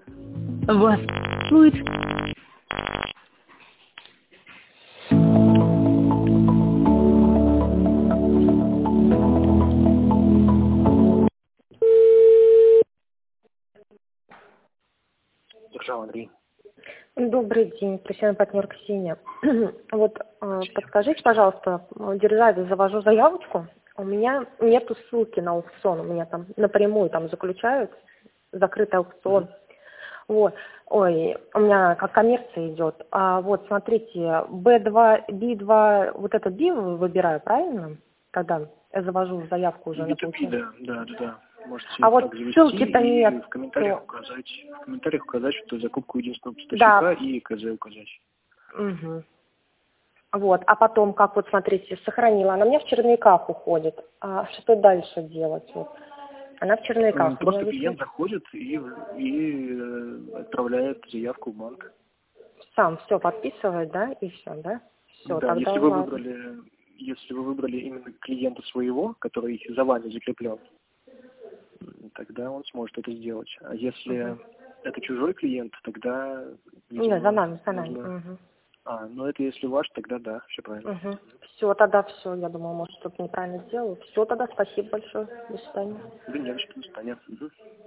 Вас будет. Держава, Андрей. Добрый день, профессиональный партнер Ксения. Вот подскажите, пожалуйста, державе завожу заявочку, у меня нету ссылки на аукцион, у меня там напрямую там заключают закрытый аукцион. Вот. Ой, у меня как коммерция идет. А вот смотрите, B2, B2, вот это B выбираю, правильно? Когда я завожу заявку уже на получение. Да. Можете А вот так завести ссылки-то и нет. в комментариях указать, что закупку единственного поставщика и КЗ указать. Угу. Вот, а потом, как вот смотрите, сохранила, она у меня в черновиках уходит. А что дальше делать? Вот. Она в черновиках. Просто клиент заходит и отправляет заявку в банк. Сам все подписывает, да, и все, да? Все, Да, тогда если ладно. вы выбрали именно клиента своего, который за вами закреплен, тогда он сможет это сделать. А если это чужой клиент, тогда, видимо, Нет, за нами. нужно... ну это если ваш, тогда да, все правильно. Все, тогда все. Я думала, может, что-то неправильно сделала. Все, тогда спасибо большое. До свидания. Да не за что, до свидания.